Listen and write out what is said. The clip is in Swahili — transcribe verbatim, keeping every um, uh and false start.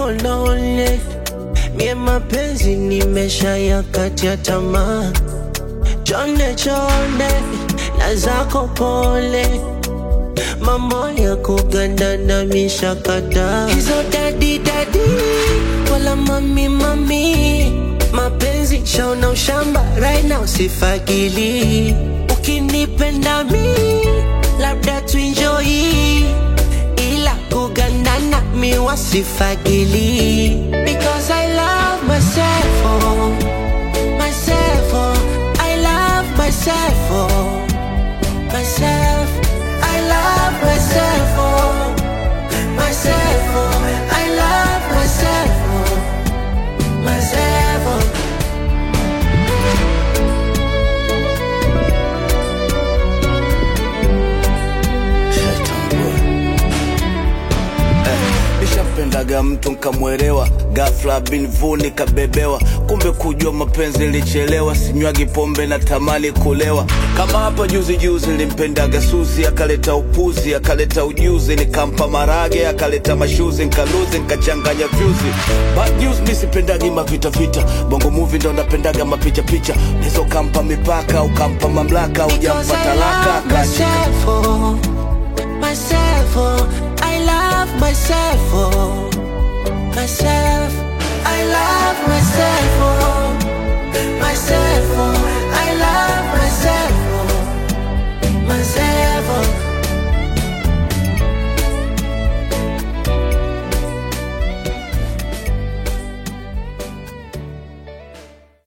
niko lonely. Mie mapenzi nimesha yakatia tamaa. Chonde chonde na zako pole, mambo ya kuganda na mishakata. Hizo daddy daddy wala mami mami, mapenzi shaona ushamba right now sifagili. Ukinipenda mi labda tuenjoy, ila kugandana mi wasifagili. Because I love myself, oh, myself, oh, I love myself, oh, myself, I love myself, oh, myself, oh, I love myself, oh, myself, oh. Nishapendaga mtu nkamwelewa, ghafla binvu nikabebewa. Kumbe kujua mapenzi nilichelewa, sinywagi pombe na tamani kulewa. Kama hapa juzi juzi nilimpendaga Suzi, akaleta upuzi, akaleta ujuzi. Nikampa marage, akaleta mashuzi, nkaluzi, nkachanganya fyuzi. Bad news mi sipendagi mavita vita, bongo movie ndo napendaga mapicha picha. Nizo kampa mipaka, ukampa mamlaka, ujampa talaka. Myself, oh, myself, oh, I love myself, oh.